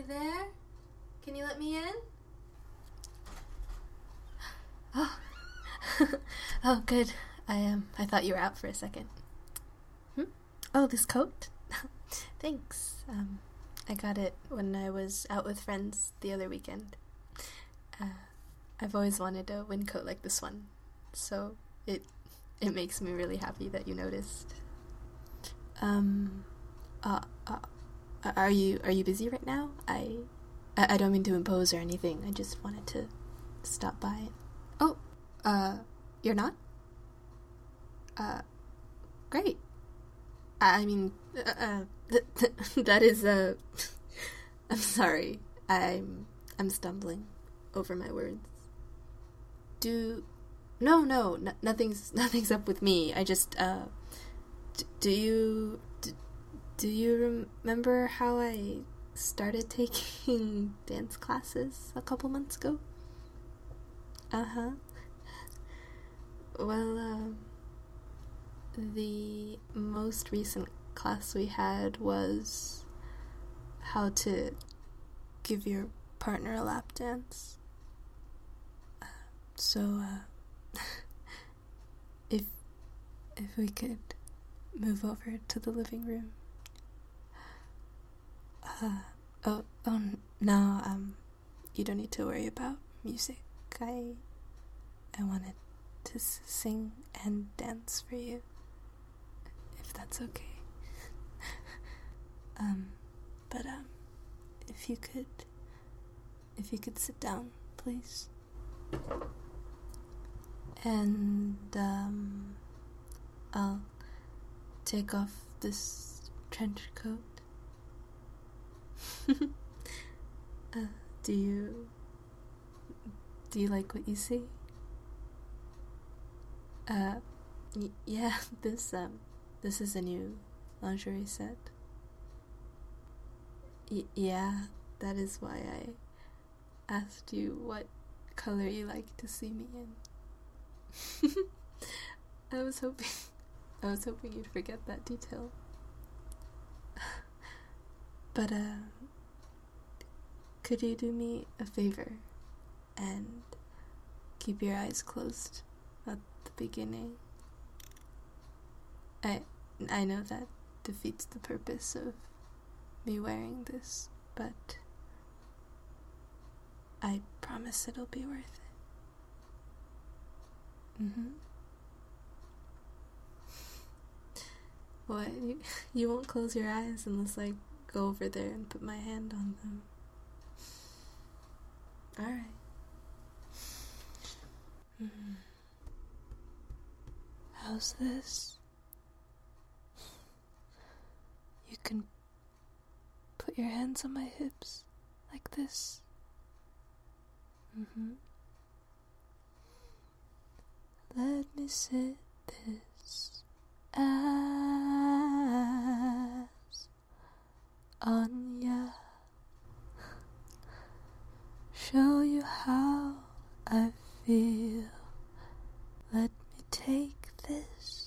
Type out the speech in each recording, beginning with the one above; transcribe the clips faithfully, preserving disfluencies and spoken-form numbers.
there? Can you let me in? Oh, oh, good. I um, I thought you were out for a second. Hmm? Oh, this coat? Thanks. Um, I got it when I was out with friends the other weekend. Uh, I've always wanted a wind coat like this one, so it it makes me really happy that you noticed. Um, uh, uh, are you are you busy right now? I, I I don't mean to impose or anything. I just wanted to stop by. Oh, uh, you're not? Uh, great. I mean, uh, uh th- th- that is, uh, I'm sorry. I'm, I'm stumbling over my words. Do, no, no, n- nothing's, nothing's up with me. I just, uh, d- do you, d- do you remember how I started taking dance classes a couple months ago? Uh-huh. Well, um, the most recent class we had was how to give your partner a lap dance. Uh, so, uh, if, if we could move over to the living room. Uh, oh, oh, no, um, you don't need to worry about music. I, I wanted to s- sing and dance for you, if that's okay. um, but, um, if you could, if you could sit down, please. And, um, I'll take off this trench coat. uh, do you, do you like what you see? Uh, y- yeah, this, um, this is a new lingerie set. Y- yeah, that is why I asked you what color you like to see me in. I was hoping, I was hoping you'd forget that detail. But, uh, could you do me a favor and keep your eyes closed at the beginning? I, I know that defeats the purpose of me wearing this, but I promise it'll be worth it. Mm-hmm. What? You, you won't close your eyes unless I go over there and put my hand on them. Alright. Mm. How's this? You can put your hands on my hips like this. Mm-hmm. Let me sit this ass on ya. Show you how I feel. Let me take this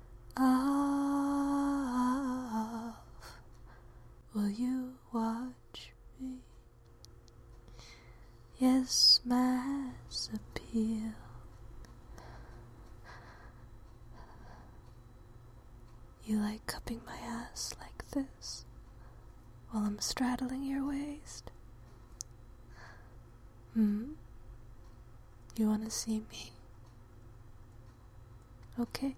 off. Will you watch me? Yes, mass appeal. You like cupping my ass like this while I'm straddling your waist? Hmm? You wanna see me? Okay.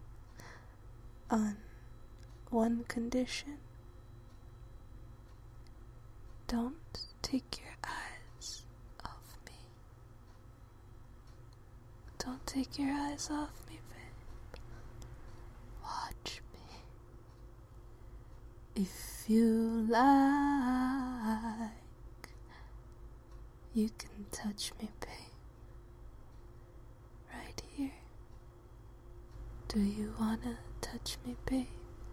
On one condition. Don't take your eyes off me. Don't take your eyes off me, babe. Watch me. If you like, you can touch me, babe. Right here. Do you wanna touch me, babe?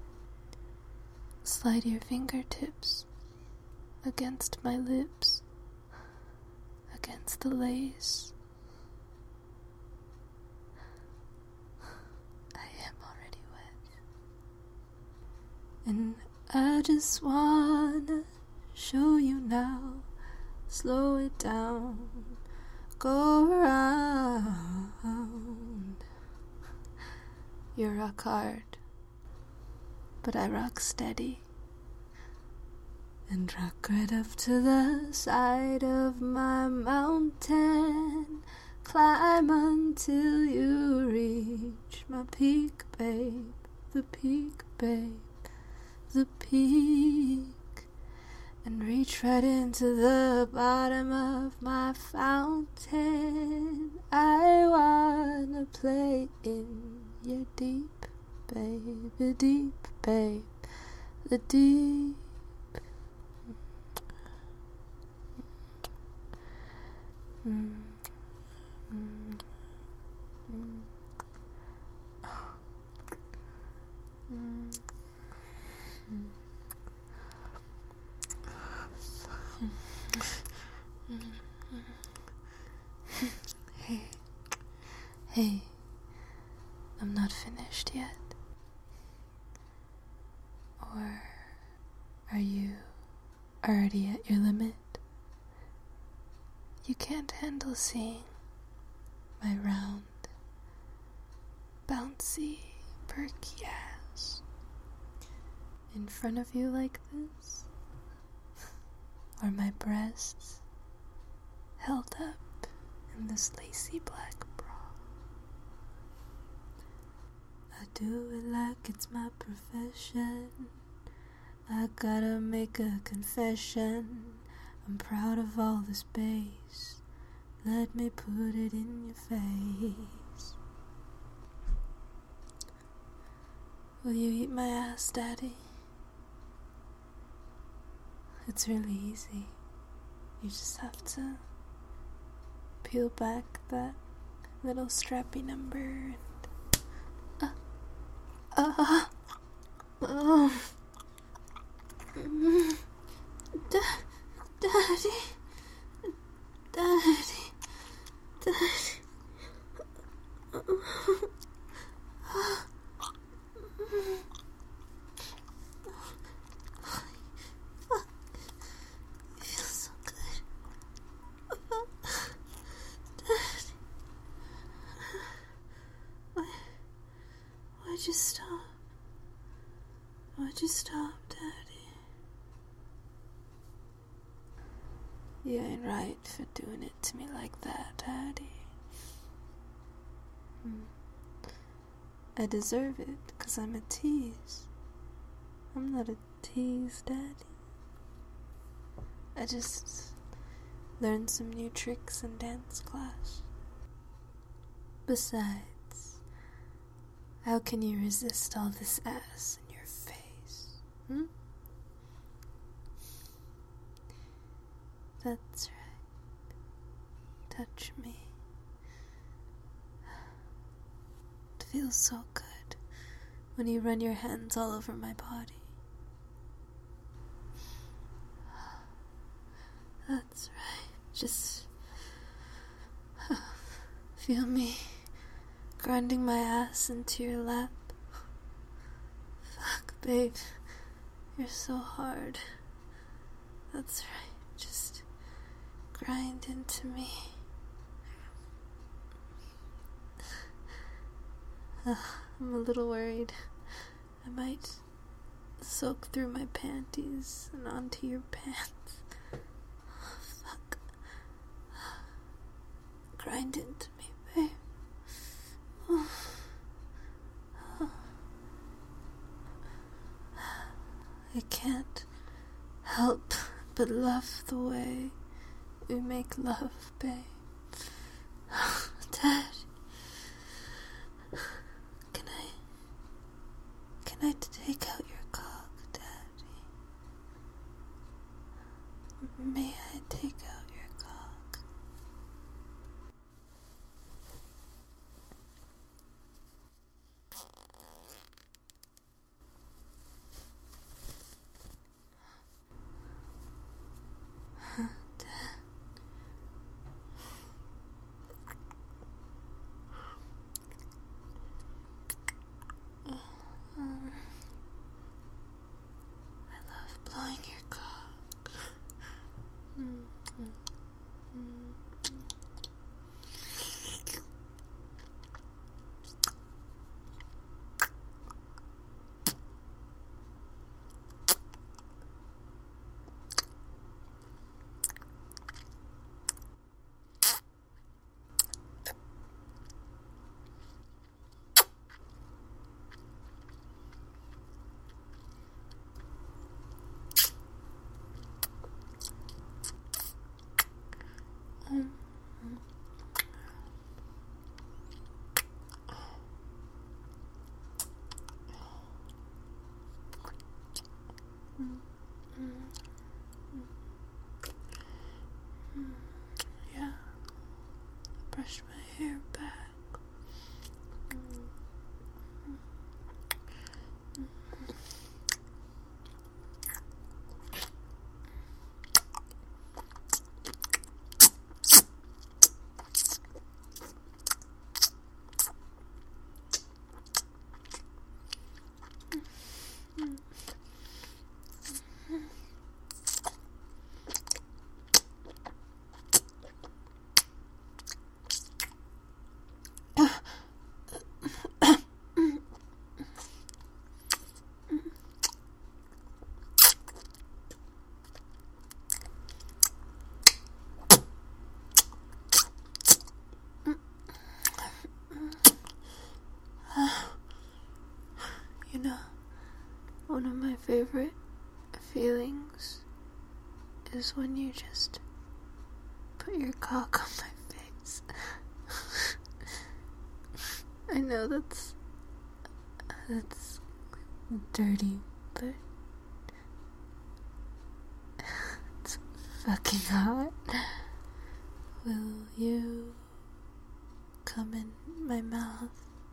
Slide your fingertips against my lips, against the lace. I am already wet. And I just wanna show you now. Slow it down, go around. You rock hard, but I rock steady. And rock right up to the side of my mountain. Climb until you reach my peak, babe. The peak, babe. The peak. And reach right into the bottom of my fountain. I wanna play in your deep, babe. The deep, babe. The deep. Mm. Mm. Mm. Mm. Hey, hey, I'm not finished yet. Or are you already at your limit? You can't handle seeing my round, bouncy, perky ass in front of you like this? Or my breasts held up in this lacy black bra? I do it like it's my profession. I gotta make a confession. I'm proud of all this bass. Let me put it in your face. Will you eat my ass, Daddy? It's really easy. You just have to peel back that little strappy number and uh, uh, uh, mm, da- Daddy, Daddy, Daddy. Why'd you stop? Why'd you stop, Daddy? You ain't right for doing it to me like that, Daddy. Hmm. I deserve it, because I'm a tease. I'm not a tease, Daddy. I just learned some new tricks in dance class. Besides, how can you resist all this ass in your face? Hmm? That's right. Touch me. It feels so good when you run your hands all over my body. That's right. Just feel me grinding my ass into your lap. Fuck, babe. You're so hard. That's right. Just grind into me. Uh, I'm a little worried. I might soak through my panties and onto your pants. Fuck. Grind into me, babe. I can't help but love the way we make love, babe. Dad, can I, can I take out your cock, Daddy? May I take out your cock? Yeah. Brush my hair back. You know, one of my favorite feelings is when you just put your cock on my face. I know that's that's dirty, but it's fucking hot. Will you come in my mouth?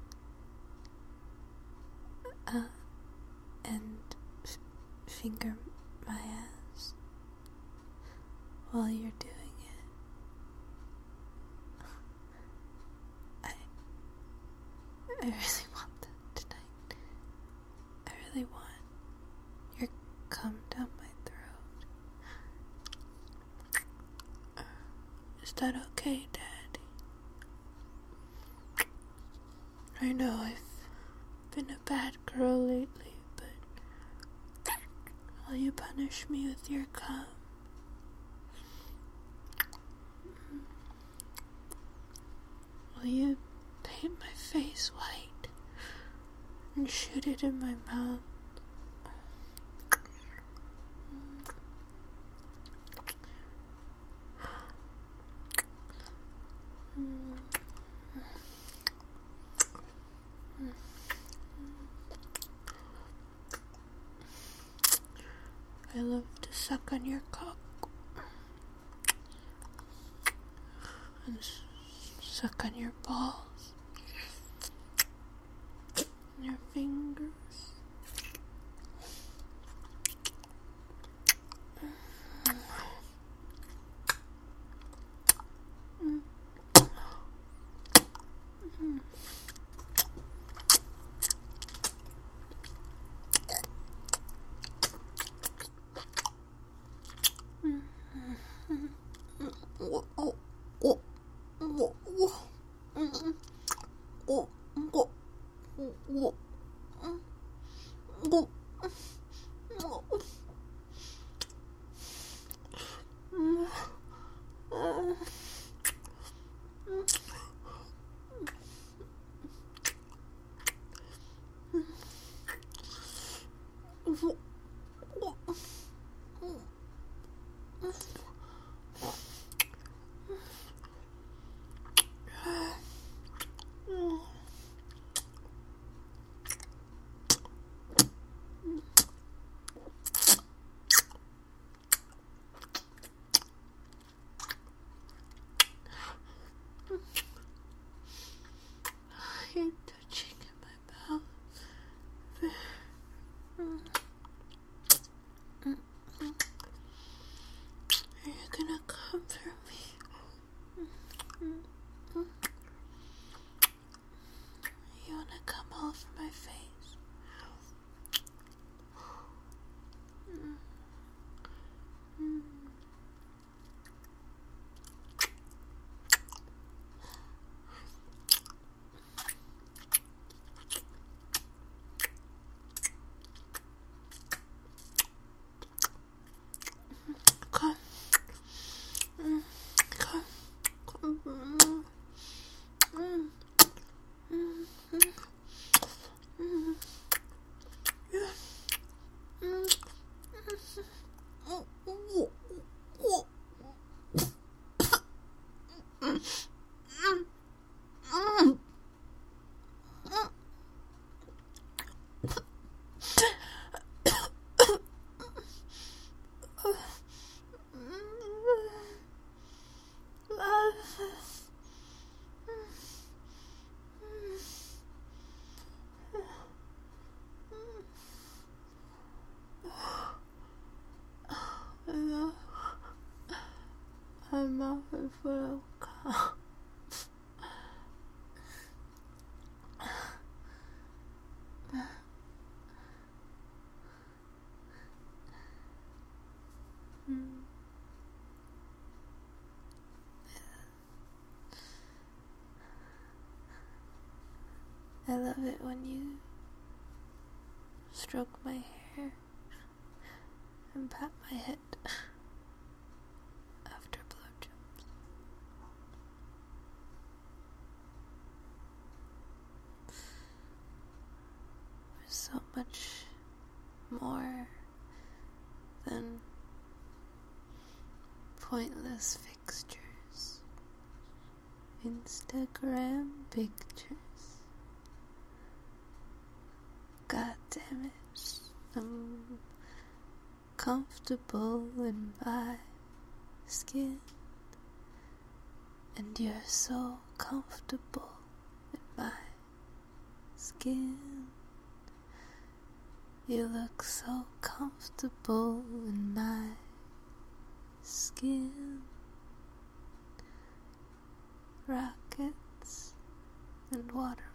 Uh, and f- finger my ass while you're doing it. I, I really want that tonight. I really want your cum down my throat. Is that okay, Daddy? I know I've been a bad girl lately, but will you punish me with your cum? Will you paint my face white and shoot it in my mouth? I love to suck on your cock and s- suck on your balls and your fingers. my mouth is full of cough. I love it when you stroke my hair and pat my head after blowjobs. There's so much more than pointless fixtures, Instagram pictures. God damn it, I'm comfortable in my skin, and you're so comfortable in my skin. You look so comfortable in my skin. Rockets and waterfalls